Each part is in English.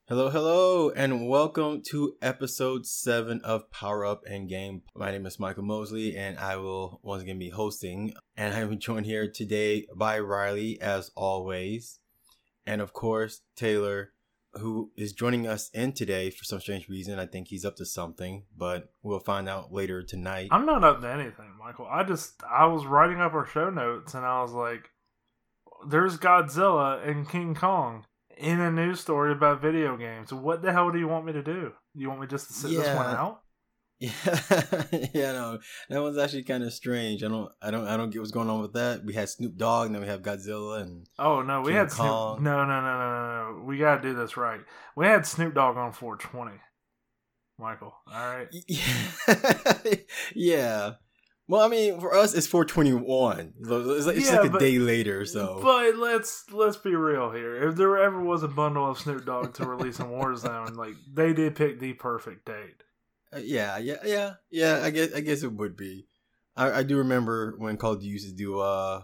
Hello, hello, and welcome to episode 7 of Power Up Endgame. My name is Michael Mosley, and I will once again be hosting. And I'm joined here today by Riley, as always, and of course, Taylor, who is joining us in today for some strange reason. I think he's up to something, but we'll find out later tonight. I'm not up to anything, Michael. I was writing up our show notes, and I was like, there's Godzilla and King Kong in a news story about video games. What the hell do you want me to do? You want me just to sit this one out? Yeah, no, that one's actually kind of strange. I don't get what's going on with that. We had Snoop Dogg, and then we have Godzilla, and we had Kong. Snoop. No. We gotta do this right. We had Snoop Dogg on 420. Michael, all right. Yeah. Well, I mean, for us, it's 421. It's like a day later, so. But let's be real here. If there ever was a bundle of Snoop Dogg to release in Warzone, like they did pick the perfect date. Yeah. I guess it would be. I do remember when Call of Duty used to do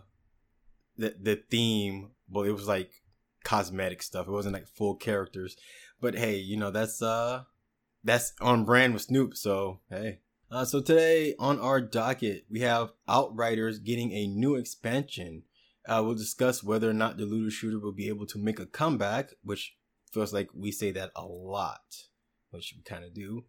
the theme. Well, it was like cosmetic stuff. It wasn't like full characters. But hey, that's on brand with Snoop. So hey. So today on our docket, we have Outriders getting a new expansion. We'll discuss whether or not the looter shooter will be able to make a comeback, which feels like we say that a lot, which we kind of do.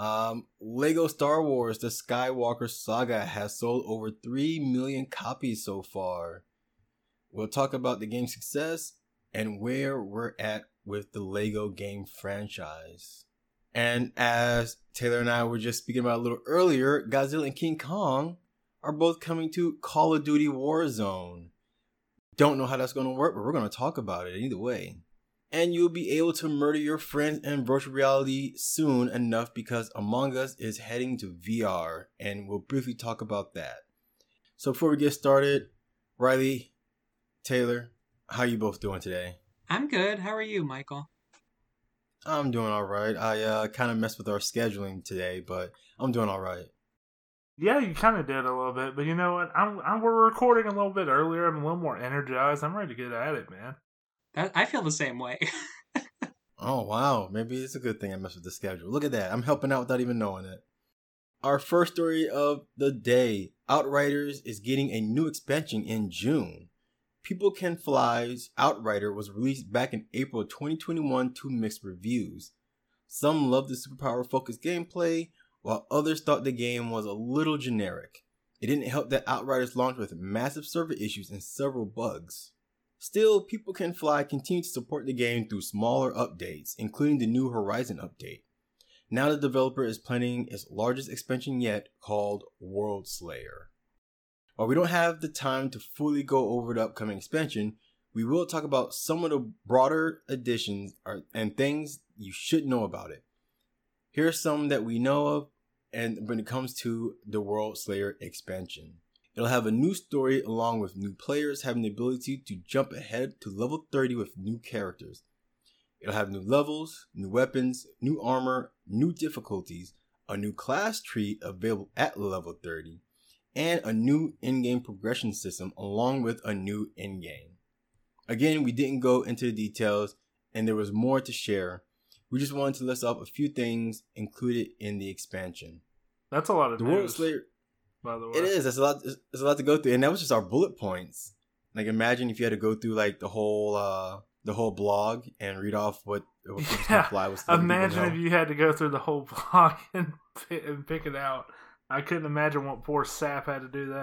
Lego Star Wars The Skywalker Saga has sold over 3 million copies so far. We'll talk about the game's success and where we're at with the Lego game franchise. And as Taylor and I were just speaking about a little earlier, Godzilla and King Kong are both coming to Call of Duty Warzone. Don't know how that's going to work, but we're going to talk about it either way. And you'll be able to murder your friends in virtual reality soon enough because Among Us is heading to VR, and we'll briefly talk about that. So before we get started, Riley, Taylor, how you both doing today? I'm good. How are you, Michael? I'm doing all right. I kind of messed with our scheduling today, but I'm doing all right. Yeah, you kind of did a little bit, but you know what? We're recording a little bit earlier. I'm a little more energized. I'm ready to get at it, man. I feel the same way. Oh, wow. Maybe it's a good thing I messed with the schedule. Look at that. I'm helping out without even knowing it. Our first story of the day. Outriders is getting a new expansion in June. People Can Fly's Outrider was released back in April 2021 to mixed reviews. Some loved the superpower-focused gameplay, while others thought the game was a little generic. It didn't help that Outriders launched with massive server issues and several bugs. Still, People Can Fly continued to support the game through smaller updates, including the new Horizon update. Now the developer is planning its largest expansion yet, called World Slayer. While we don't have the time to fully go over the upcoming expansion, we will talk about some of the broader additions and things you should know about it. Here are some that we know of, and when it comes to the World Slayer expansion. It'll have a new story along with new players having the ability to jump ahead to level 30 with new characters. It'll have new levels, new weapons, new armor, new difficulties, a new class tree available at level 30, and a new in-game progression system along with a new in-game. Again, we didn't go into the details and there was more to share. We just wanted to list off a few things included in the expansion. That's a lot of the news, World Slayer, by the way. It is. There's a lot to go through, and that was just our bullet points. Like, imagine if you had to go through like the whole blog and read off what Fly was. Imagine if you had to go through the whole blog and pick it out. I couldn't imagine what poor sap had to do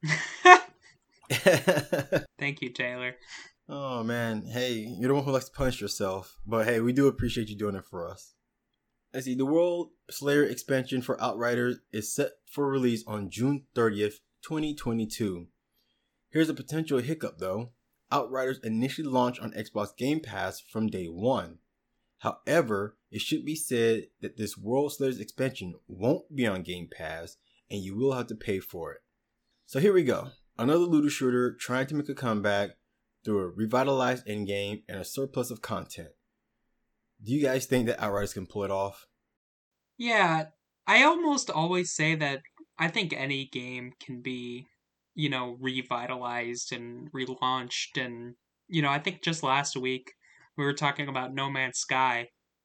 that. Thank you, Taylor. Oh, man. Hey, you're the one who likes to punish yourself. But hey, we do appreciate you doing it for us. Let's see. The World Slayer expansion for Outriders is set for release on June 30th, 2022. Here's a potential hiccup, though. Outriders initially launched on Xbox Game Pass from day one. However, it should be said that this World Slayers expansion won't be on Game Pass, and you will have to pay for it. So here we go. Another looter shooter trying to make a comeback through a revitalized endgame and a surplus of content. Do you guys think that Outriders can pull it off? Yeah, I almost always say that I think any game can be, revitalized and relaunched. And, I think just last week we were talking about No Man's Sky.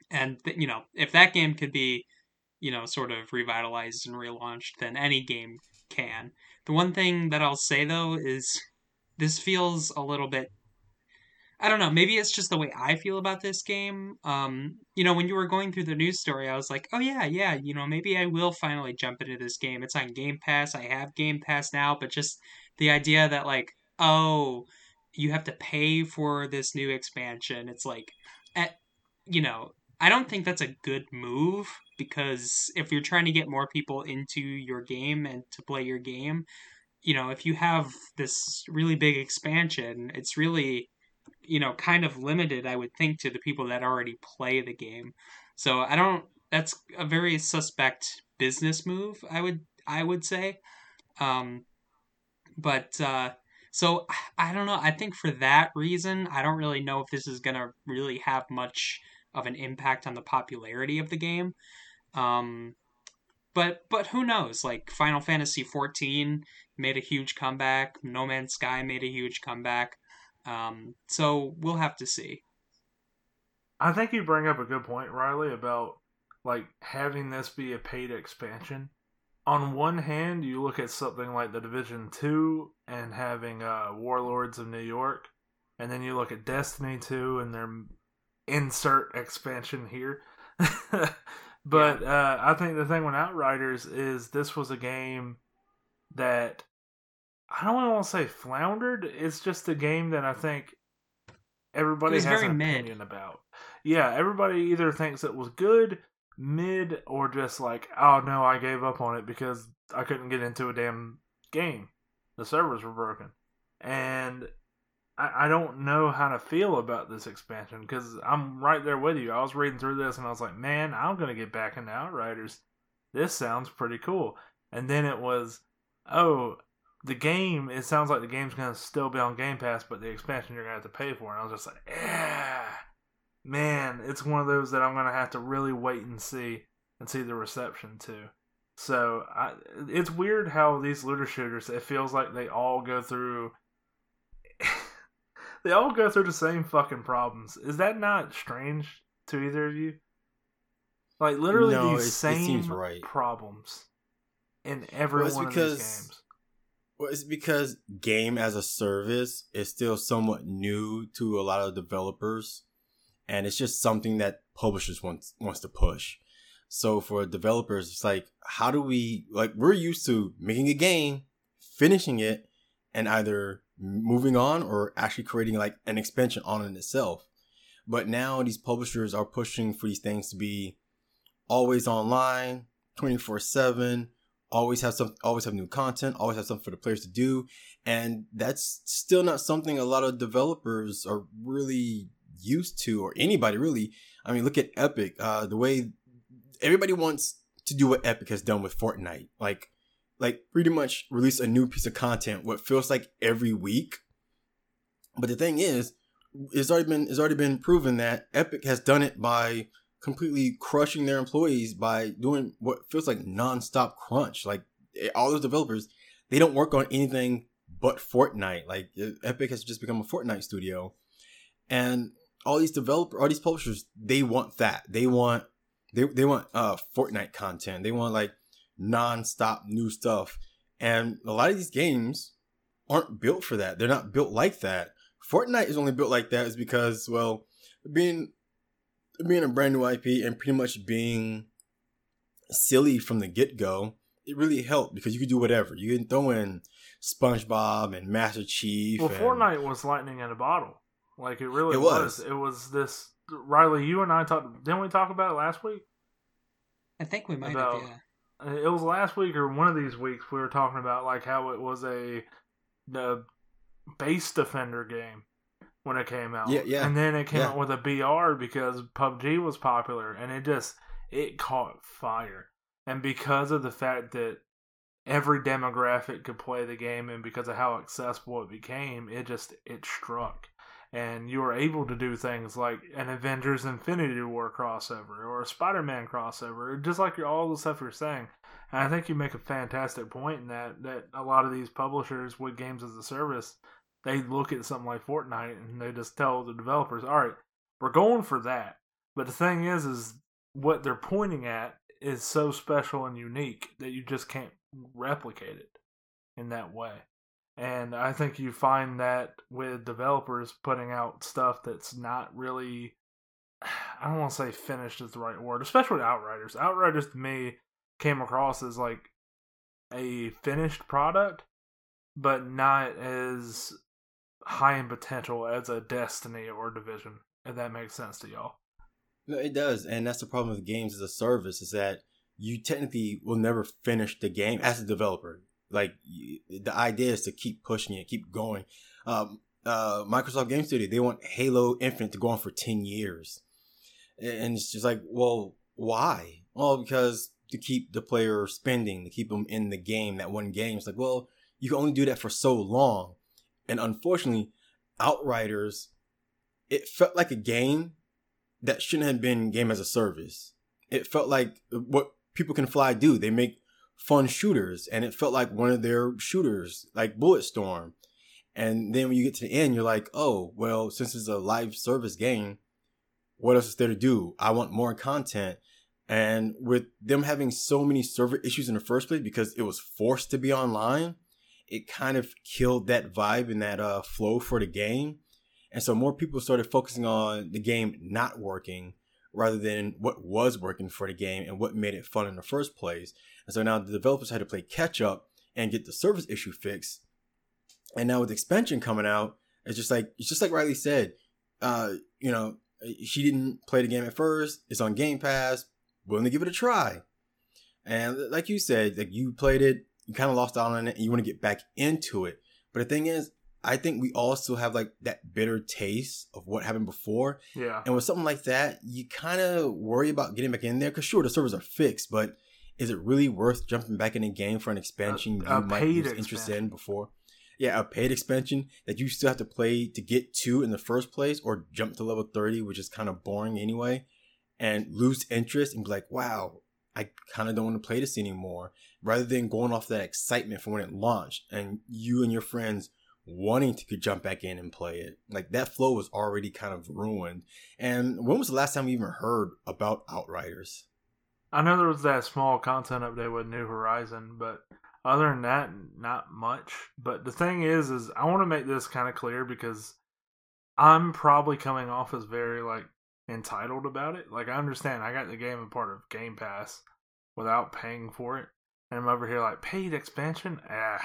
And, if that game could be, sort of revitalized and relaunched, then any game can. The one thing that I'll say, though, is this feels a little bit, I don't know, maybe it's just the way I feel about this game. When you were going through the news story, I was like, oh yeah, maybe I will finally jump into this game. It's on Game Pass. I have Game Pass now, but just the idea that, like, oh, you have to pay for this new expansion. It's like, at, you know, I don't think that's a good move, because if you're trying to get more people into your game and to play your game, if you have this really big expansion, it's really, kind of limited, I would think, to the people that already play the game. So that's a very suspect business move, I would say. Um, but so I don't know. I think for that reason, I don't really know if this is gonna really have much of an impact on the popularity of the game. Um, but who knows? Like, Final Fantasy 14 made a huge comeback. No Man's Sky made a huge comeback. So we'll have to see. I think you bring up a good point, Riley, about like having this be a paid expansion. On one hand, you look at something like the Division 2 and having Warlords of New York, and then you look at Destiny 2 and their insert expansion here. But I think the thing with Outriders is this was a game that I don't want to say floundered. It's just a game that I think everybody has an opinion about. Yeah, everybody either thinks it was good, mid, or just like, oh no, I gave up on it because I couldn't get into a damn game. The servers were broken. And I don't know how to feel about this expansion, because I'm right there with you. I was reading through this and I was like, man, I'm going to get back into Outriders. This sounds pretty cool. And then it was, oh, it sounds like the game's going to still be on Game Pass, but the expansion you're going to have to pay for. And I was just like, yeah, man, it's one of those that I'm going to have to really wait and see the reception to. So it's weird how these looter shooters, it feels like they all go through the same fucking problems. Is that not strange to either of you? Like, literally these same problems in every one of these games. Well, it's because game as a service is still somewhat new to a lot of developers, and it's just something that publishers wants to push. So for developers, it's like, how do we, like, we're used to making a game, finishing it, and either moving on or actually creating like an expansion on it itself. But now these publishers are pushing for these things to be always online, 24/7, always have new content, always have something for the players to do. And that's still not something a lot of developers are really used to, or anybody really. I mean, look at Epic, the way everybody wants to do what Epic has done with Fortnite. Like pretty much release a new piece of content what feels like every week. But the thing is, it's already been proven that Epic has done it by completely crushing their employees by doing what feels like nonstop crunch. Like, all those developers, they don't work on anything but Fortnite. Like, Epic has just become a Fortnite studio, and all these publishers, they want that. They want Fortnite content. They want like non-stop new stuff, and a lot of these games aren't built for that. They're not built like that. Fortnite is only built like that is because, well, being a brand new IP and pretty much being silly from the get-go, it really helped because you could do whatever. You can throw in SpongeBob and Master Chief. Well, Fortnite was lightning in a bottle. Like, it really was. It was this, Riley, you and I didn't we talk about it last week? I think we might have, yeah. It was last week or one of these weeks we were talking about like how it was the base defender game when it came out. Yeah. And then it came out with a BR because PUBG was popular, and it caught fire. And because of the fact that every demographic could play the game, and because of how accessible it became, it struck. And you were able to do things like an Avengers Infinity War crossover or a Spider-Man crossover, just like all the stuff you're saying. And I think you make a fantastic point in that a lot of these publishers with games as a service, they look at something like Fortnite and they just tell the developers, all right, we're going for that. But the thing is what they're pointing at is so special and unique that you just can't replicate it in that way. And I think you find that with developers putting out stuff that's not really, I don't want to say finished is the right word, especially Outriders. Outriders to me came across as like a finished product, but not as high in potential as a Destiny or Division, if that makes sense to y'all. No, it does. And that's the problem with games as a service, is that you technically will never finish the game as a developer. Like, the idea is to keep pushing it, keep going. Microsoft Game Studio, they want Halo Infinite to go on for 10 years. And it's just like, well, why? Well, because to keep the player spending, to keep them in the game, that one game. It's like, well, you can only do that for so long. And unfortunately, Outriders, it felt like a game that shouldn't have been game as a service. It felt like what People Can Fly do. They make fun shooters, and it felt like one of their shooters, like Bulletstorm. And then when you get to the end, you're like, oh, well, since it's a live service game, what else is there to do? I want more content. And with them having so many server issues in the first place because it was forced to be online, it kind of killed that vibe and that flow for the game. And so more people started focusing on the game not working rather than what was working for the game and what made it fun in the first place. And so now the developers had to play catch up and get the service issue fixed. And now with the expansion coming out, it's just like Riley said, she didn't play the game at first. It's on Game Pass. Willing to give it a try. And like you said, like you played it, you kind of lost out on it, and you want to get back into it. But the thing is, I think we all still have like that bitter taste of what happened before. Yeah. And with something like that, you kind of worry about getting back in there. Because sure, the servers are fixed, but is it really worth jumping back in the game for an expansion you might be interested in before? Yeah, a paid expansion that you still have to play to get to in the first place, or jump to level 30, which is kind of boring anyway, and lose interest and be like, wow, I kind of don't want to play this anymore, rather than going off that excitement from when it launched and you and your friends wanting to jump back in and play it. Like, that flow was already kind of ruined. And when was the last time we even heard about Outriders? I know there was that small content update with New Horizon, but other than that, not much. But the thing is I want to make this kind of clear because I'm probably coming off as very, like, entitled about it. Like, I understand I got the game as part of Game Pass without paying for it. And I'm over here like, paid expansion?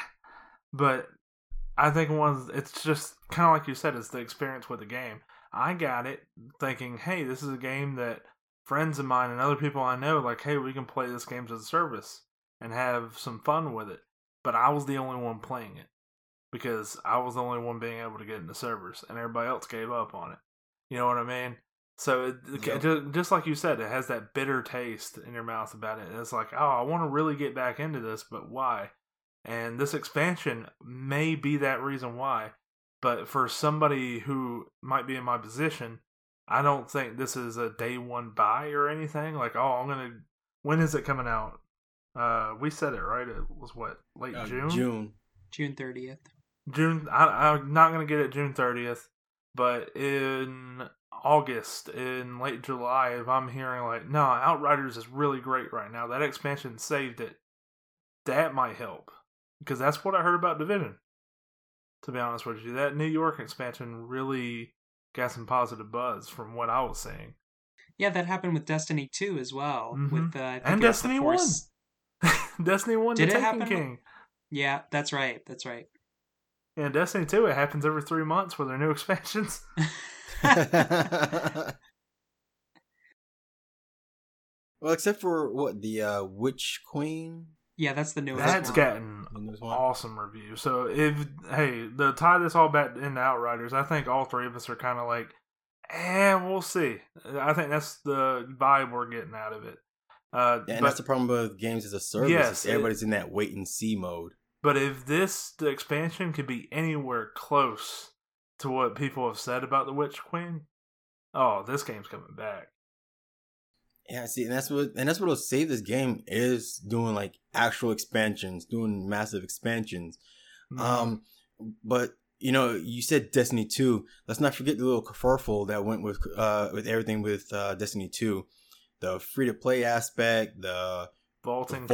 But I think it's just kind of like you said, it's the experience with the game. I got it thinking, hey, this is a game that friends of mine and other people I know, like, hey, we can play this game as a service and have some fun with it. But I was the only one playing it because I was the only one being able to get into servers, and everybody else gave up on it. You know what I mean? So just like you said, it has that bitter taste in your mouth about it. And it's like, oh, I want to really get back into this, but why? And this expansion may be that reason why. But for somebody who might be in my position, I don't think this is a day one buy or anything. Like, oh, when is it coming out? We said it, right? It was what, late June? June 30th. June. I'm not going to get it June 30th, but in August, in late July, if I'm hearing like, no, Outriders is really great right now, that expansion saved it, that might help. Because that's what I heard about Division, to be honest with you. That New York expansion really got some positive buzz from what I was seeing. Yeah, that happened with Destiny 2 as well. Mm-hmm. With and Destiny 1. Destiny 1, Did the it Taken happen? King. Yeah, that's right. Yeah, Destiny 2, it happens every 3 months with their new expansions. Well, except for the Witch Queen. Yeah, that's the newest. That's one. gotten awesome reviews. So to tie this all back into Outriders, I think all three of us are kind of like, we'll see. I think that's the vibe we're getting out of it. And that's the problem with games as a service. Yes, everybody's in that wait and see mode. But if the expansion could be anywhere close to what people have said about the Witch Queen, this game's coming back. Yeah, see, and that's what'll save this game is doing like actual expansions, doing massive expansions. Mm-hmm. But you said Destiny 2. Let's not forget the little kerfuffle that went with everything with Destiny 2. The free-to-play aspect, the Vaulting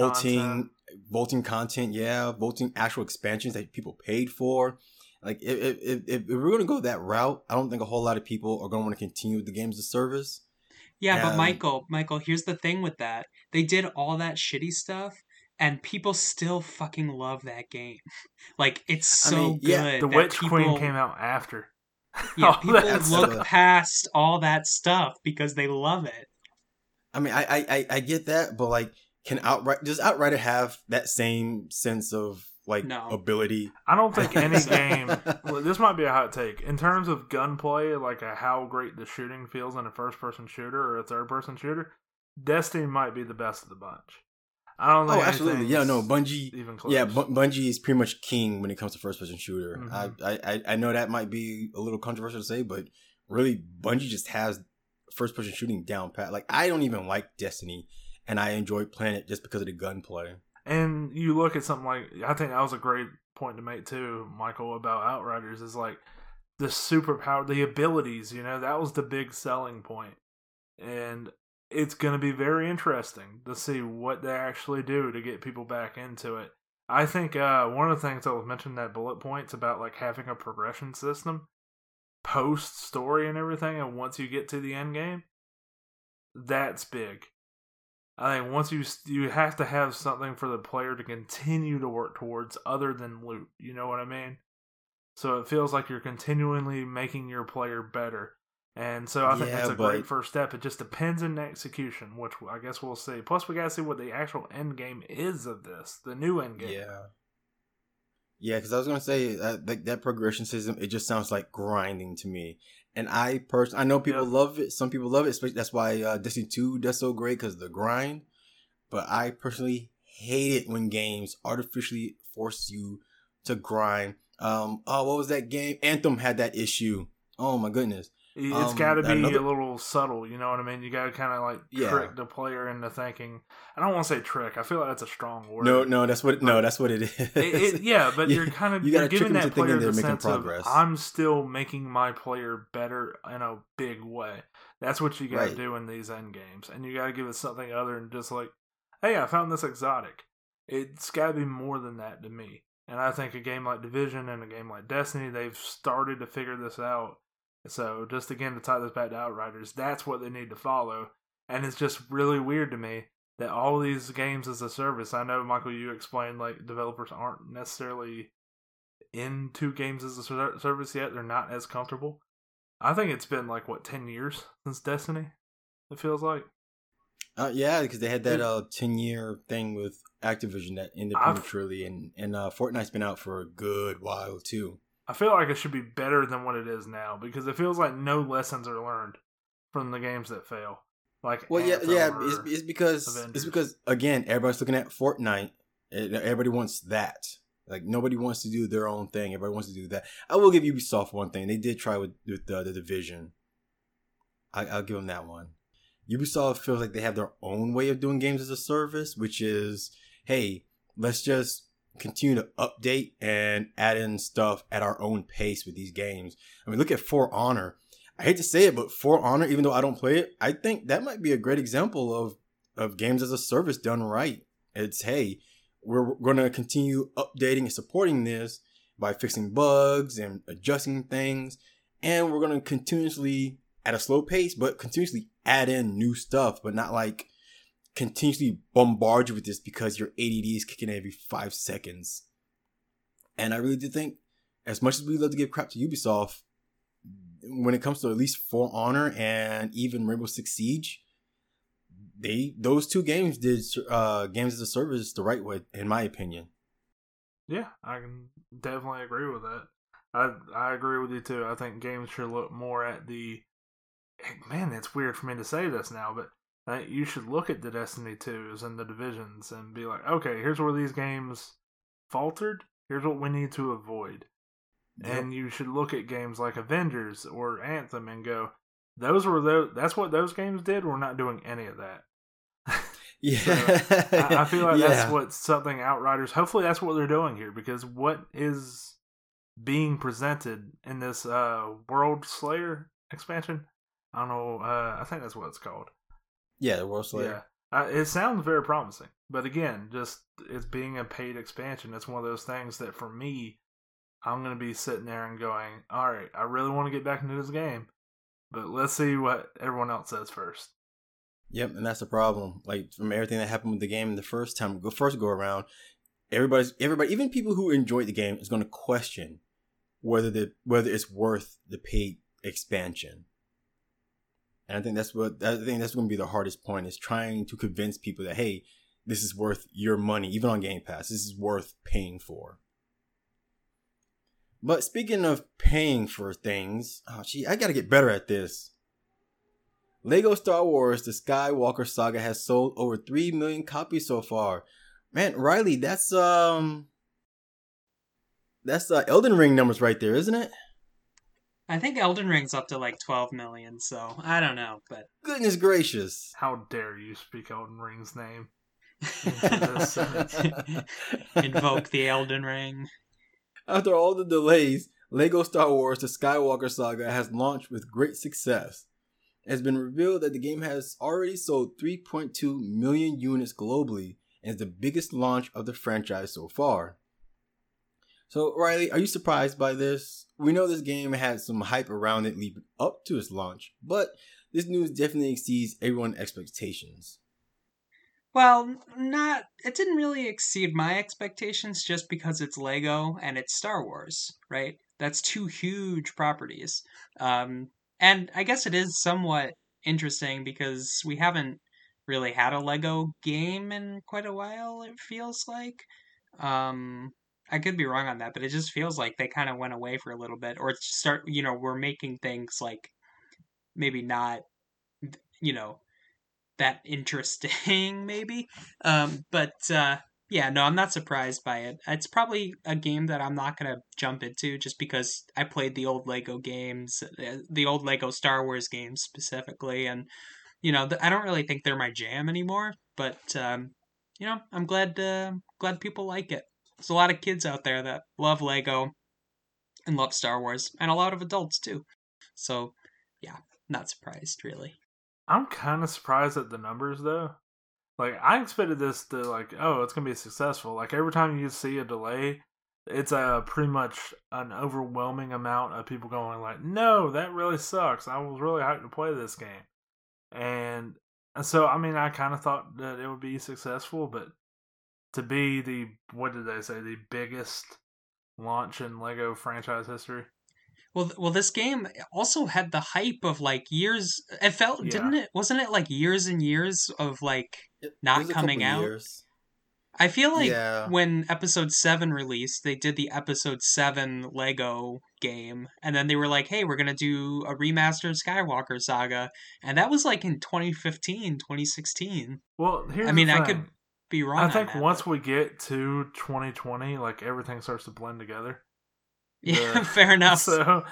content, yeah, vaulting actual expansions that people paid for. Like, if we're going to go that route, I don't think a whole lot of people are going to want to continue with the games of service. Yeah, but Michael, here's the thing with that. They did all that shitty stuff, and people still fucking love that game. Like, it's so good. The Witch Queen came out after. Yeah, people look past all that stuff because they love it. I mean, I get that, but like, does Outrider have that same sense of ability? I don't think any game. Well, this might be a hot take in terms of gunplay, like how great the shooting feels in a first-person shooter or a third-person shooter. Destiny might be the best of the bunch. I don't think. Oh, absolutely. Yeah, no, Bungie. Even close. Yeah, Bungie is pretty much king when it comes to first-person shooter. Mm-hmm. I know that might be a little controversial to say, but really, Bungie just has first-person shooting down pat. Like, I don't even like Destiny, and I enjoy playing it just because of the gunplay. And you look at something like, I think that was a great point to make too, Michael, about Outriders, is like the superpower, the abilities, that was the big selling point. And it's going to be very interesting to see what they actually do to get people back into it. I think one of the things that was mentioned in that bullet points about like having a progression system post story and everything, and once you get to the end game, that's big. I think once you have to have something for the player to continue to work towards other than loot. You know what I mean? So it feels like you're continually making your player better. And so I think that's a great first step. It just depends on the execution, which I guess we'll see. Plus, we got to see what the actual end game is of this, the new end game. Yeah, because I was going to say that progression system, it just sounds like grinding to me. And I know people love it. Some people love it. Especially that's why Destiny 2 does so great, because of the grind. But I personally hate it when games artificially force you to grind. What was that game? Anthem had that issue. Oh my goodness. It's got to be a little subtle, you know what I mean? You got to kind of trick the player into thinking. I don't want to say trick. I feel like that's a strong word. No, that's what it is. But you're giving that player the sense of, I'm still making my player better in a big way. That's what you got to do in these end games, and you got to give it something other than just like, hey, I found this exotic. It's got to be more than that to me. And I think a game like Division and a game like Destiny, they've started to figure this out. So, just again, to tie this back to Outriders, that's what they need to follow. And it's just really weird to me that all these games as a service, I know, Michael, you explained, like, developers aren't necessarily into games as a service yet. They're not as comfortable. I think it's been, 10 years since Destiny, it feels like. Yeah, because they had that 10-year thing with Activision that ended prematurely, and Fortnite's been out for a good while, too. I feel like it should be better than what it is now, because it feels like no lessons are learned from the games that fail. It's because again, everybody's looking at Fortnite. Everybody wants that. Like, nobody wants to do their own thing. Everybody wants to do that. I will give Ubisoft one thing. They did try with the Division. I'll give them that one. Ubisoft feels like they have their own way of doing games as a service, which is, hey, let's just continue to update and add in stuff at our own pace with these games. I mean, look at For Honor. I hate to say it, but For Honor, even though I don't play it, I think that might be a great example of games as a service done right. It's, hey, we're going to continue updating and supporting this by fixing bugs and adjusting things. And we're going to continuously, at a slow pace, but continuously add in new stuff, but not continuously bombard you with this because your ADD is kicking every 5 seconds. And I really do think, as much as we love to give crap to Ubisoft, when it comes to at least For Honor and even Rainbow Six Siege, those two games did games as a service the right way, in my opinion. Yeah, I can definitely agree with that. I agree with you too. I think games should look more at the... Man, it's weird for me to say this now, but you should look at the Destiny 2s and the Divisions and be like, okay, here's where these games faltered. Here's what we need to avoid. Yep. And you should look at games like Avengers or Anthem and go, that's what those games did. We're not doing any of that. Yeah. So I feel like that's what something Outriders, hopefully that's what they're doing here, because what is being presented in this World Slayer expansion. I don't know. I think that's what it's called. Yeah, the World Slayer. Yeah. It sounds very promising. But again, just it's being a paid expansion. It's one of those things that for me, I'm going to be sitting there and going, all right, I really want to get back into this game. But let's see what everyone else says first. Yep, and that's the problem. Like, from everything that happened with the game the first go around, everybody, even people who enjoyed the game, is going to question whether it's worth the paid expansion. And I think that's going to be the hardest point, is trying to convince people that, hey, this is worth your money, even on Game Pass. This is worth paying for. But speaking of paying for things, I got to get better at this. Lego Star Wars: The Skywalker Saga has sold over 3 million copies so far. Man, Riley, that's Elden Ring numbers right there, isn't it? I think Elden Ring's up to like 12 million, so I don't know, but... Goodness gracious. How dare you speak Elden Ring's name? Invoke the Elden Ring. After all the delays, Lego Star Wars: The Skywalker Saga has launched with great success. It has been revealed that the game has already sold 3.2 million units globally and is the biggest launch of the franchise so far. So, Riley, are you surprised by this? We know this game had some hype around it leading up to its launch, but this news definitely exceeds everyone's expectations. Well, it didn't really exceed my expectations just because it's Lego and it's Star Wars, right? That's two huge properties. And I guess it is somewhat interesting because we haven't really had a Lego game in quite a while, it feels like. I could be wrong on that, but it just feels like they kind of went away for a little bit, or we're making things like maybe not, that interesting, maybe. Yeah, no, I'm not surprised by it. It's probably a game that I'm not going to jump into just because I played the old Lego games, the old Lego Star Wars games specifically, and, I don't really think they're my jam anymore, but, I'm glad people like it. There's a lot of kids out there that love Lego and love Star Wars, and a lot of adults too. So, yeah, not surprised, really. I'm kind of surprised at the numbers, though. Like, I expected this to, it's going to be successful. Like, every time you see a delay, it's pretty much an overwhelming amount of people going like, no, that really sucks. I was really hyped to play this game. And so, I mean, I kind of thought that it would be successful, but to be the biggest launch in Lego franchise history. Well, this game also had the hype of like years. It felt, didn't it? Wasn't it like years and years of like not coming out? Years. I feel like when Episode 7 released, they did the Episode 7 Lego game, and then they were like, "Hey, we're gonna do a remastered Skywalker Saga," and that was like in 2015, 2016. Well, I could be wrong. I think once we get to 2020, like everything starts to blend together. Yeah, fair enough. So,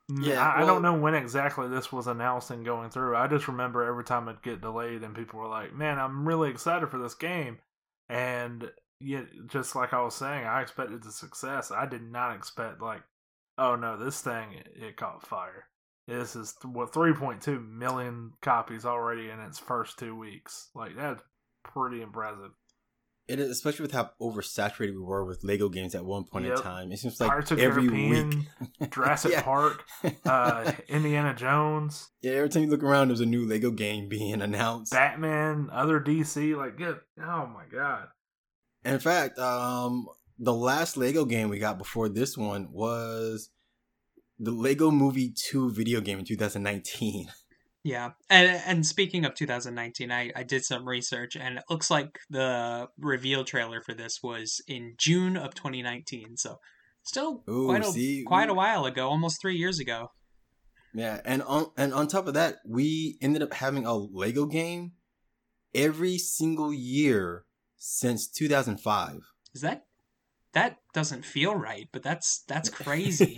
I don't know when exactly this was announced and going through. I just remember every time it'd get delayed and people were like, man, I'm really excited for this game. And just like I was saying, I expected the success. I did not expect oh no, this thing, it caught fire. This is 3.2 million copies already in its first 2 weeks. Like, that's pretty impressive. It is, especially with how oversaturated we were with Lego games at one point in time. It seems like Pirates of every Caribbean, week. Jurassic Park, Indiana Jones. Yeah, every time you look around, there's a new Lego game being announced. Batman, other DC, oh my god. And in fact, the last Lego game we got before this one was the Lego Movie 2 video game in 2019. Yeah, and speaking of 2019, I did some research, and it looks like the reveal trailer for this was in June of 2019, so still quite a while ago, almost 3 years ago. Yeah, and on top of that, we ended up having a Lego game every single year since 2005. Is that doesn't feel right, but that's crazy.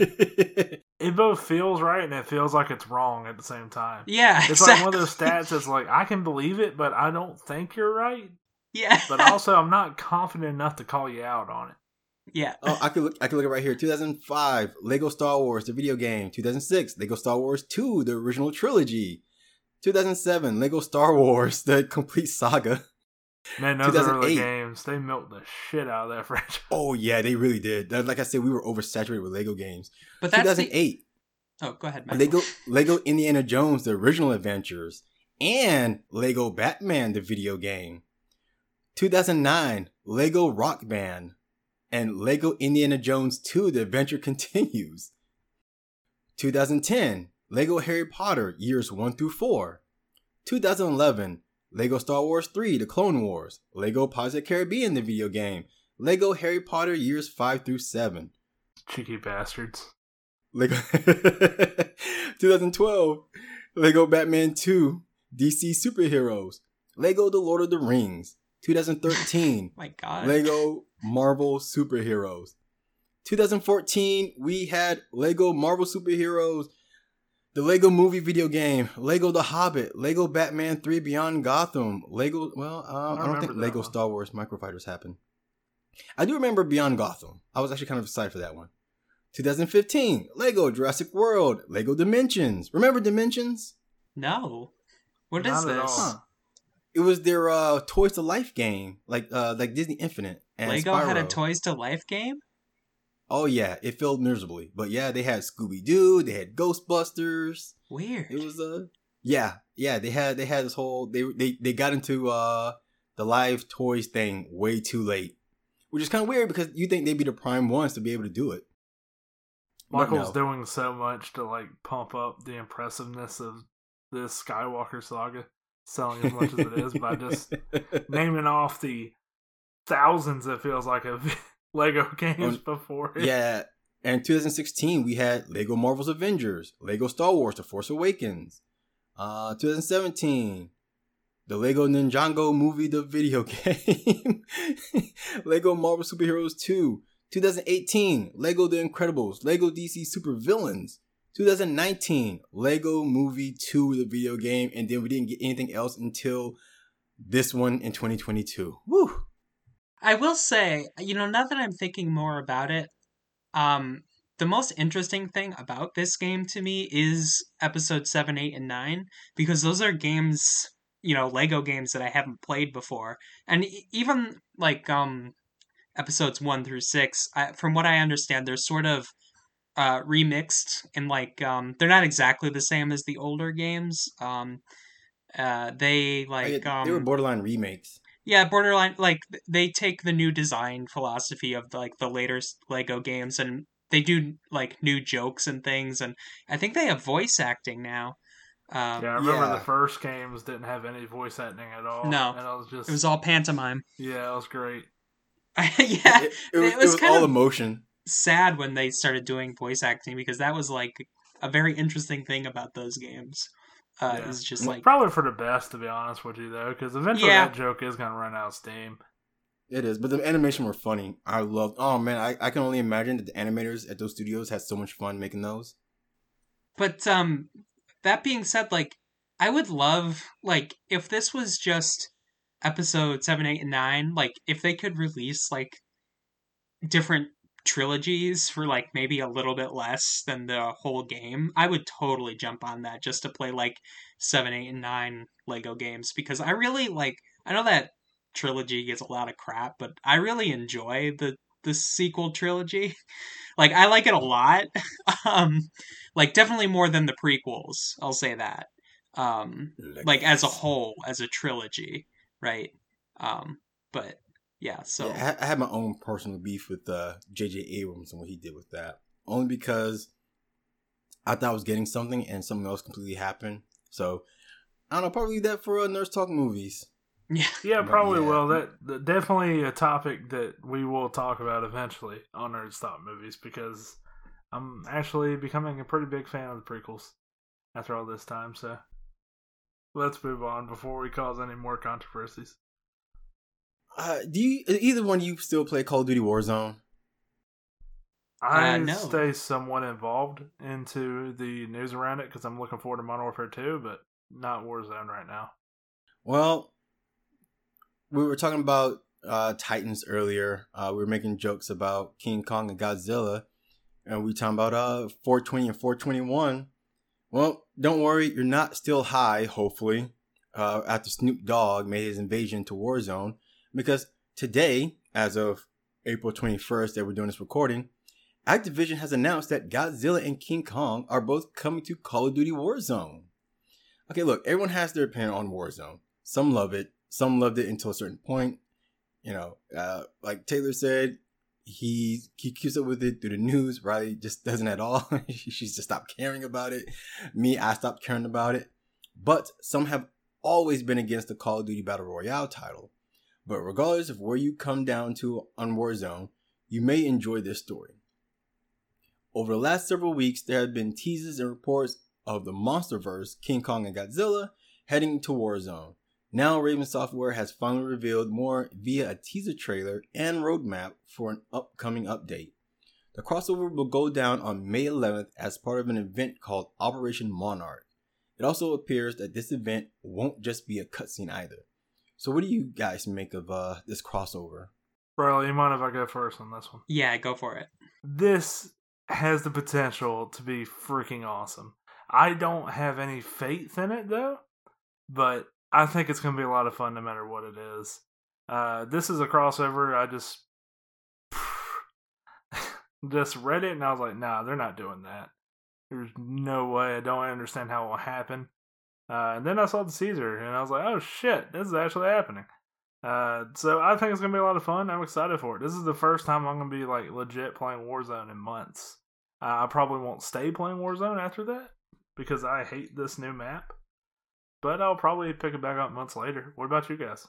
It both feels right and it feels like it's wrong at the same time. Yeah, it's exactly. Like one of those stats that's like, I can believe it, but I don't think you're right. Yeah. But also, I'm not confident enough to call you out on it. Yeah. Oh, I could look it right here. 2005, Lego Star Wars, the video game. 2006, Lego Star Wars 2, the original trilogy. 2007, Lego Star Wars, the complete saga. Man, those early 2008. games, they milked the shit out of that franchise. Oh yeah, they really did. Like I said, we were oversaturated with Lego games. But that's 2008, Oh, go ahead, Michael. Lego Indiana Jones, the original adventures, and Lego Batman, the video game. 2009, Lego Rock Band, and Lego Indiana Jones 2, The Adventure Continues. 2010, Lego Harry Potter, Years 1 through 4. 2011, Lego Star Wars 3, The Clone Wars. Lego Pirates of the Caribbean, the video game. Lego Harry Potter, Years 5 through 7. Cheeky bastards. Lego 2012, Lego Batman 2, DC Superheroes. Lego The Lord of the Rings. 2013, My God. Lego Marvel Superheroes. 2014, we had Lego Marvel Superheroes, the Lego Movie video game, Lego The Hobbit, Lego Batman 3 Beyond Gotham, Lego, I don't think Lego Star Wars Microfighters happened. I do remember Beyond Gotham. I was actually kind of excited for that one. 2015, Lego Jurassic World, Lego Dimensions. Remember Dimensions? No. What is Not at this? all. It was their Toys to Life game, like Disney Infinite and Lego Spyro. had a Toys to Life game? Oh yeah, it failed miserably. But yeah, they had Scooby Doo, they had Ghostbusters. Weird. It was yeah, they had this whole they got into the live toys thing way too late, which is kind of weird because you think they'd be the prime ones to be able to do it. But Michael's no. doing so much to like pump up the impressiveness of this Skywalker saga, selling as much as it is by just naming off the thousands, it feels like, of Lego games before it. Yeah, and 2016 we had Lego Marvel's Avengers, Lego Star Wars: The Force Awakens. 2017, the Lego Ninjago movie, the video game. Lego Marvel Superheroes 2. 2018, Lego The Incredibles, Lego DC Super Villains. 2019, Lego Movie 2, the video game, and then we didn't get anything else until this one in 2022. Woo! I will say, now that I'm thinking more about it, the most interesting thing about this game to me is episode 7, 8, and 9, because those are games, Lego games that I haven't played before. And even, like, episodes 1 through 6, from what I understand, they're sort of remixed, and, like, they're not exactly the same as the older games. They, like... they were borderline remakes. Yeah, borderline, like, they take the new design philosophy of, like, the later Lego games, and they do, like, new jokes and things, and I think they have voice acting now. Yeah, I remember the first games didn't have any voice acting at all. No, and it was all pantomime. Yeah, it was great. Yeah, it was kind all of emotion. sad when they started doing voice acting, because that was, like, a very interesting thing about those games. Is just like probably for the best, to be honest with you, though, because eventually that joke is gonna run out of steam. It is, but the animation were funny. I loved. Oh man, I can only imagine that the animators at those studios had so much fun making those. But that being said, like, I would love, like, if this was just episode 7, 8, and 9, like, if they could release, like, different trilogies for, like, maybe a little bit less than the whole game, I would totally jump on that just to play, like, 7, 8, and 9 Lego games, because I really, like, I know that trilogy gets a lot of crap, but I really enjoy the sequel trilogy. Like, I like it a lot. Like, definitely more than the prequels, I'll say that. Like, as a whole, as a trilogy, right? But yeah, so yeah, I had my own personal beef with J.J. Abrams and what he did with that. Only because I thought I was getting something and something else completely happened. So, I don't know, probably that for Nurse Talk Movies. Yeah, probably will. That definitely a topic that we will talk about eventually on Nerd Talk Movies, because I'm actually becoming a pretty big fan of the prequels after all this time. So let's move on before we cause any more controversies. Do either one of you still play Call of Duty Warzone? I No. stay somewhat involved into the news around it because I'm looking forward to Modern Warfare 2, but not Warzone right now. Well, we were talking about Titans earlier. We were making jokes about King Kong and Godzilla, and we talking about 420 and 421. Well, don't worry, you're not still high, hopefully, after Snoop Dogg made his invasion to Warzone, because today, as of April 21st that we're doing this recording, Activision has announced that Godzilla and King Kong are both coming to Call of Duty Warzone. Okay, look, everyone has their opinion on Warzone. Some love it. Some loved it until a certain point. You know, like Taylor said, he keeps up with it through the news. Riley just doesn't at all. She's just stopped caring about it. Me, I stopped caring about it. But some have always been against the Call of Duty Battle Royale title. But regardless of where you come down to on Warzone, you may enjoy this story. Over the last several weeks, there have been teases and reports of the MonsterVerse, King Kong and Godzilla, heading to Warzone. Now, Raven Software has finally revealed more via a teaser trailer and roadmap for an upcoming update. The crossover will go down on May 11th as part of an event called Operation Monarch. It also appears that this event won't just be a cutscene either. So what do you guys make of this crossover? Riley, you mind if I go first on this one? Yeah, go for it. This has the potential to be freaking awesome. I don't have any faith in it, though, but I think it's going to be a lot of fun no matter what it is. This is a crossover. I just read it and I was like, nah, they're not doing that. There's no way. I don't understand how it will happen. And then I saw the teaser and I was like, oh shit, this is actually happening. So I think it's going to be a lot of fun. I'm excited for it. This is the first time I'm going to be like legit playing Warzone in months. I probably won't stay playing Warzone after that because I hate this new map. But I'll probably pick it back up months later. What about you guys?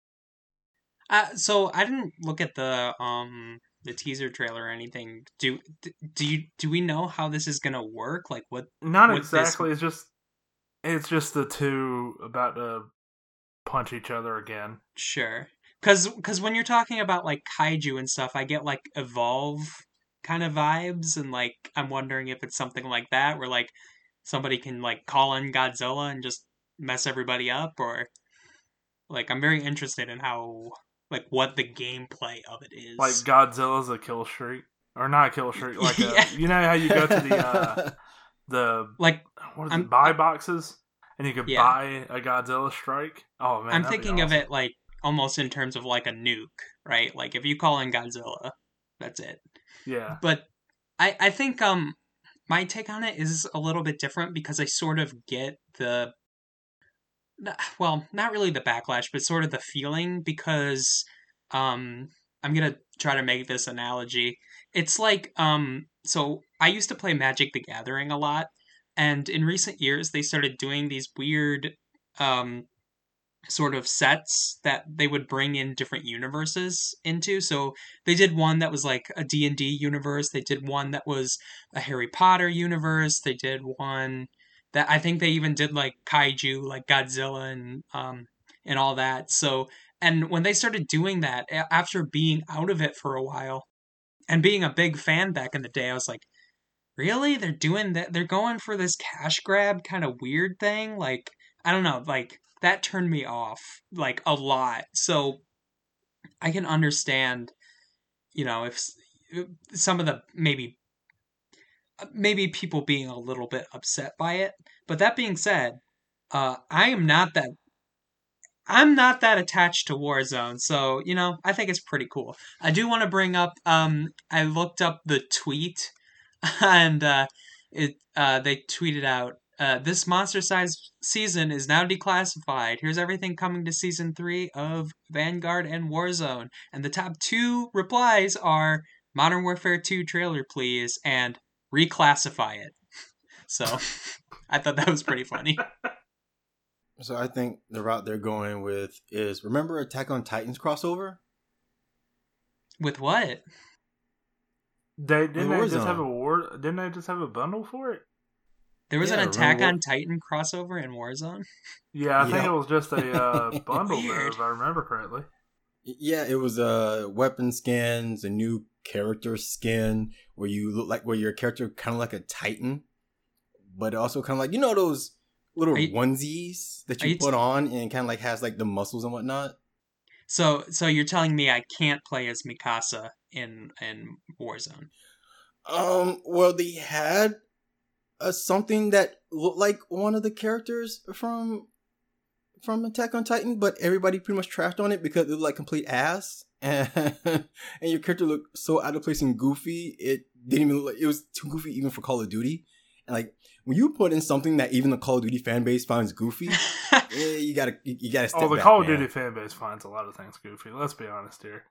So I didn't look at the teaser trailer or anything. Do we know how this is gonna work? Like what? Not exactly. It's just the two about to punch each other again. Sure. Because when you're talking about like kaiju and stuff, I get like Evolve kind of vibes, and like I'm wondering if it's something like that where like somebody can like call in Godzilla and just mess everybody up, or like I'm very interested in how like what the gameplay of it is. Like Godzilla's a kill streak, or not a kill streak, like yeah. You know how you go to the like what is it, buy boxes, and you could buy a Godzilla strike. Oh man, I'm thinking awesome. Of it like almost in terms of like a nuke, right? Like if you call in Godzilla, that's it. Yeah, but I think my take on it is a little bit different because I sort of get the. Well, not really the backlash, but sort of the feeling because I'm going to try to make this analogy. It's like, so I used to play Magic the Gathering a lot, and in recent years they started doing these weird sort of sets that they would bring in different universes into. So they did one that was like a D&D universe, they did one that was a Harry Potter universe, they did one that I think they even did like kaiju, like Godzilla and all that. So, and when they started doing that, after being out of it for a while, and being a big fan back in the day, I was like, really? They're doing that? They're going for this cash grab kind of weird thing? Like, I don't know, like, that turned me off, like, a lot. So, I can understand, you know, if some of the maybe people being a little bit upset by it. But that being said, I'm not that attached to Warzone, so, you know, I think it's pretty cool. I do want to bring up, I looked up the tweet, and they tweeted out, this monster-sized season is now declassified. Here's everything coming to Season 3 of Vanguard and Warzone. And the top 2 replies are, Modern Warfare 2 trailer, please, and reclassify it. So I thought that was pretty funny. So I think the route they're going with is, remember Attack on Titans crossover? With what? Didn't they just have a bundle for it? There was an Attack on Titan crossover in Warzone? Yeah, I think it was just a bundle there, if I remember correctly. Yeah, it was weapon skins, a new character skin where you look like where your character kind of like a Titan, but also kind of like, you know, those little onesies that you put on and kind of like has like the muscles and whatnot. So you're telling me I can't play as Mikasa in Warzone? Well, they had something that looked like one of the characters from Attack on Titan, but everybody pretty much trashed on it because it looked like complete ass, and your character looked so out of place and goofy. It didn't even look like it was too goofy even for Call of Duty. And like when you put in something that even the Call of Duty fan base finds goofy, you gotta step back. Oh, the Call of Duty fan base finds a lot of things goofy. Let's be honest here.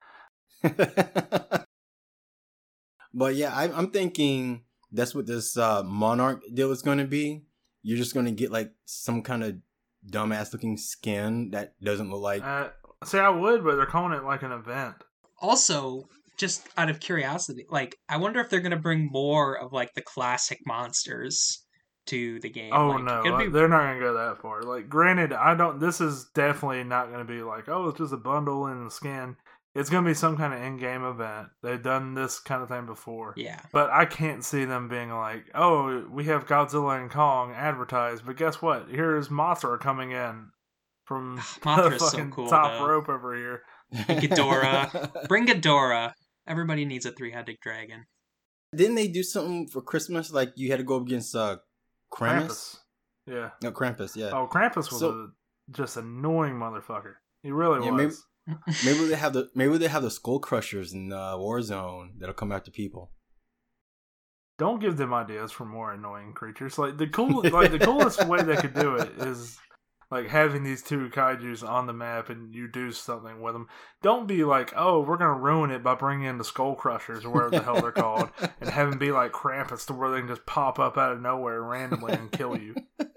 But yeah, I'm thinking that's what this Monarch deal is going to be. You're just going to get like some kind of dumbass looking skin that doesn't look like. See, I would, but they're calling it like an event. Also, just out of curiosity, like I wonder if they're gonna bring more of like the classic monsters to the game. Oh like, no, they're not gonna go that far. Like, granted, this is definitely not gonna be like, oh, it's just a bundle and the skin. It's gonna be some kind of in-game event. They've done this kind of thing before. Yeah. But I can't see them being like, oh, we have Godzilla and Kong advertised, but guess what? Here's Mothra coming in from the fucking so cool, top though. rope over here. Ghidorah. Bring Ghidorah. Everybody needs a three-headed dragon. Didn't they do something for Christmas? Like you had to go up against Krampus? Yeah. No, Krampus, yeah. Oh, Krampus was a just annoying motherfucker. He really was. Maybe they have the Skull Crushers in Warzone that'll come after people. Don't give them ideas for more annoying creatures. Like the coolest way they could do it is like having these two kaijus on the map and you do something with them. Don't be like, oh, we're gonna ruin it by bringing in the Skull Crushers or whatever the hell they're called, and have them be like Krampus to where they can just pop up out of nowhere randomly and kill you.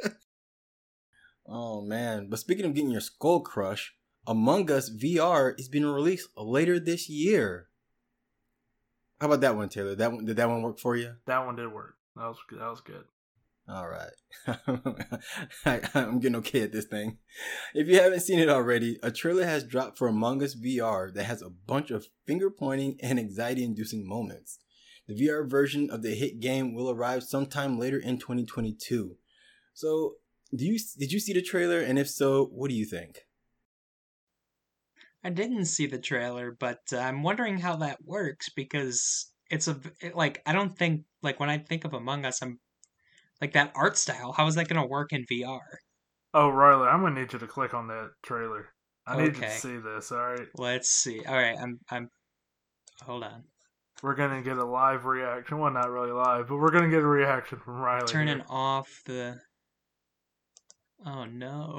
Oh man! But speaking of getting your Skull Crush, Among Us VR is being released later this year. How about that one, Taylor? Did that one work for you? That one did work. That was good. All right. I'm getting okay at this thing. If you haven't seen it already, a trailer has dropped for Among Us VR that has a bunch of finger pointing and anxiety-inducing moments. The VR version of the hit game will arrive sometime later in 2022. So, did you see the trailer? And if so, what do you think? I didn't see the trailer, but I'm wondering how that works because I don't think, like, when I think of Among Us, I'm like that art style. How is that going to work in VR? Oh, Riley, I'm going to need you to click on that trailer. I need you to see this, all right? Let's see. All right, I'm hold on. We're going to get a live reaction. Well, not really live, but we're going to get a reaction from Riley. Turning off the... Oh, no.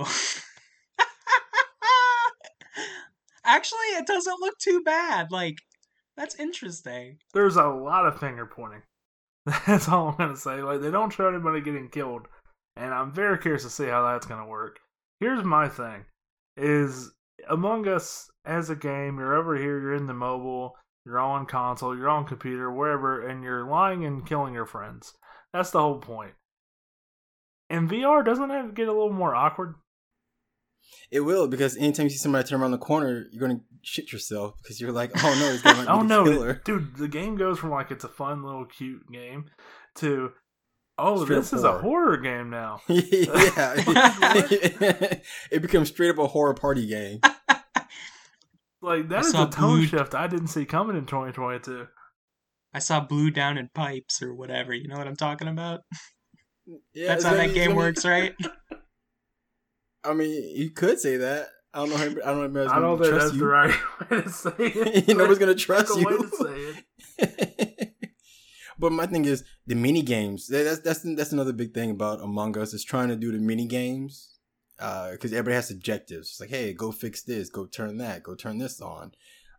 Actually, it doesn't look too bad. Like, that's interesting. There's a lot of finger pointing. That's all I'm going to say. Like, they don't show anybody getting killed. And I'm very curious to see how that's going to work. Here's my thing. Is Among Us as a game, you're over here, you're in the mobile, you're on console, you're on computer, wherever, and you're lying and killing your friends. That's the whole point. In VR, doesn't that get a little more awkward? It will, because anytime you see somebody turn around the corner, you're going to shit yourself because you're like, oh no, this guy might be the killer. Dude, the game goes from like it's a fun little cute game to, oh, this is a horror game now. Yeah. It becomes straight up a horror party game. Like, that is a tone shift I didn't see coming in 2022. I saw blue down in pipes or whatever. You know what I'm talking about? Yeah, that's how that game works, right? I mean, you could say that. I don't know. I don't think that's the right way to say it. Nobody's gonna trust you. Way to say it. But my thing is the mini games. That's another big thing about Among Us is trying to do the mini games because everybody has objectives. It's like, hey, go fix this, go turn that, go turn this on.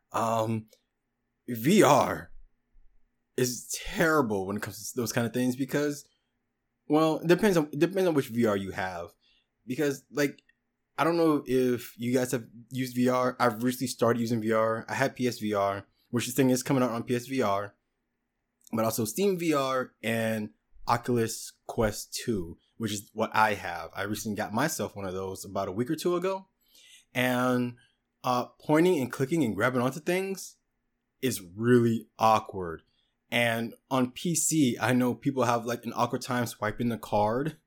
VR is terrible when it comes to those kind of things because, well, it depends on which VR you have. Because, like, I don't know if you guys have used VR. I've recently started using VR. I had PSVR, which this thing is coming out on PSVR. But also Steam VR and Oculus Quest 2, which is what I have. I recently got myself one of those about a week or two ago. And pointing and clicking and grabbing onto things is really awkward. And on PC, I know people have, like, an awkward time swiping the card.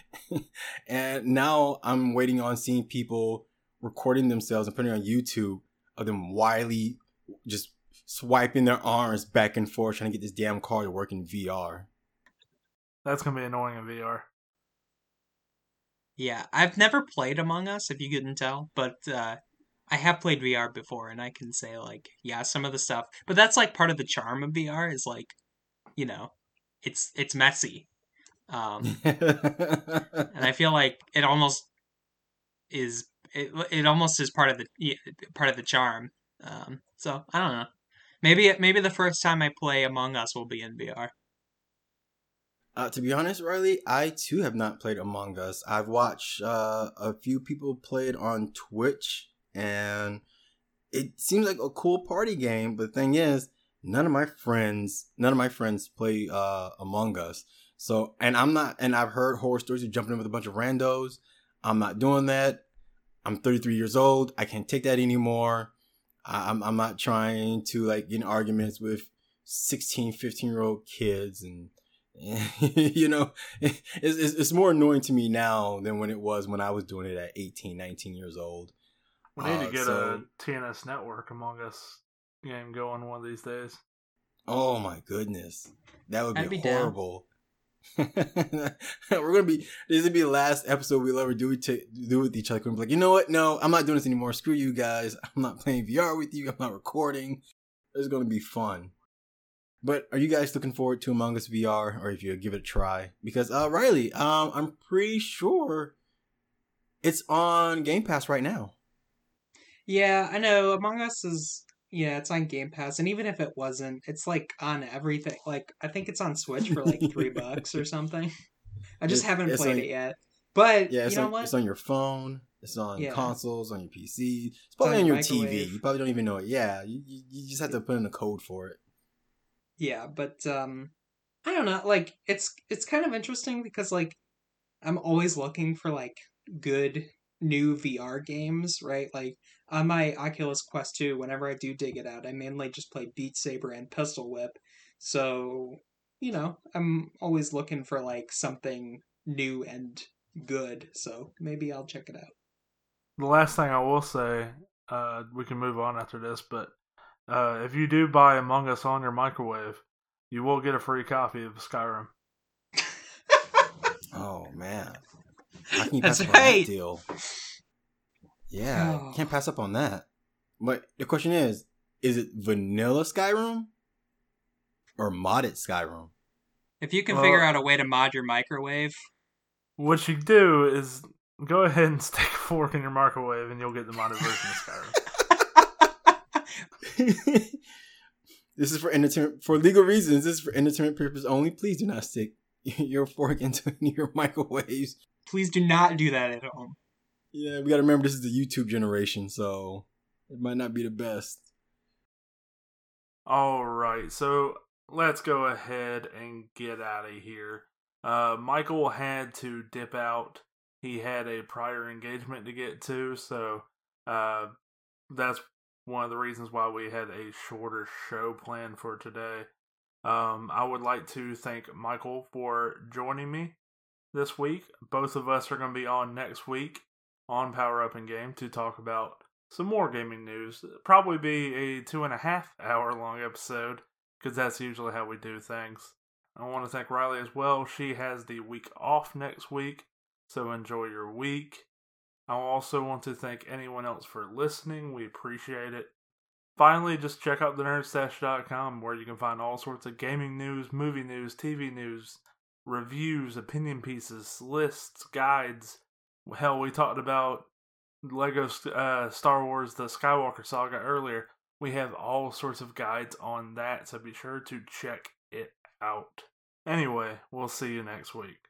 And now I'm waiting on seeing people recording themselves and putting it on YouTube of them wildly just swiping their arms back and forth trying to get this damn car to work in VR. That's gonna be annoying in VR. Yeah, I've never played Among Us, if you couldn't tell, but I have played VR before, and I can say, like, yeah, some of the stuff. But that's, like, part of the charm of VR is, like, you know, it's messy. And I feel like it almost is part of the charm. So I don't know. Maybe the first time I play Among Us will be in VR. To be honest, Riley, I too have not played Among Us. I've watched a few people play it on Twitch, and it seems like a cool party game. But the thing is, none of my friends play Among Us. So, and I've heard horror stories of jumping in with a bunch of randos. I'm not doing that. I'm 33 years old. I can't take that anymore. I'm not trying to like get in arguments with 16, 15-year-old kids, and you know, it's more annoying to me now than when it was when I was doing it at 18, 19 years old. We need to get a TNS Network Among Us game going one of these days. Oh my goodness, that would be horrible. This will be the last episode we'll ever do with each other. We'll be like, you know what? No, I'm not doing this anymore. Screw you guys. I'm not playing VR with you. I'm not recording. It's going to be fun. But are you guys looking forward to Among Us VR, or if you give it a try? Because Riley, I'm pretty sure it's on Game Pass right now. Yeah, I know. Among Us is it's on Game Pass, and even if it wasn't, it's like on everything. Like I think it's on Switch for like $3 or something. I just haven't played it yet. But you know what? It's on your phone. It's on consoles, on your PC. It's probably on your TV. You probably don't even know it. Yeah, you just have to put in a code for it. Yeah, but I don't know. Like it's kind of interesting because like I'm always looking for like good new VR games, right? Like on my Oculus Quest 2, whenever I do dig it out, I mainly just play Beat Saber and Pistol Whip. So, you know, I'm always looking for like something new and good. So maybe I'll check it out. The last thing I will say, we can move on after this, but if you do buy Among Us on your microwave, you will get a free copy of Skyrim. Oh man, how can you pass up on that deal? Yeah, can't pass up on that. But the question is it vanilla Skyrim or modded Skyrim? If you can figure out a way to mod your microwave, what you do is go ahead and stick a fork in your microwave, and you'll get the modded version of Skyrim. This is for entertainment, for legal reasons. This is for entertainment purposes only. Please do not stick your fork into your microwaves. Please do not do that at home. Yeah, we got to remember this is the YouTube generation, so it might not be the best. All right, so let's go ahead and get out of here. Michael had to dip out. He had a prior engagement to get to, so that's one of the reasons why we had a shorter show planned for today. I would like to thank Michael for joining me this week. Both of us are going to be on next week on Power Up in Game to talk about some more gaming news. Probably be a 2.5 hour long episode, because that's usually how we do things. I want to thank Riley as well. She has the week off next week, so enjoy your week. I also want to thank anyone else for listening. We appreciate it. Finally, just check out thenerdstash.com, where you can find all sorts of gaming news, movie news, TV news, reviews, opinion pieces, lists, guides. Hell, we talked about Lego Star Wars, the Skywalker Saga earlier. We have all sorts of guides on that, so be sure to check it out. Anyway, we'll see you next week.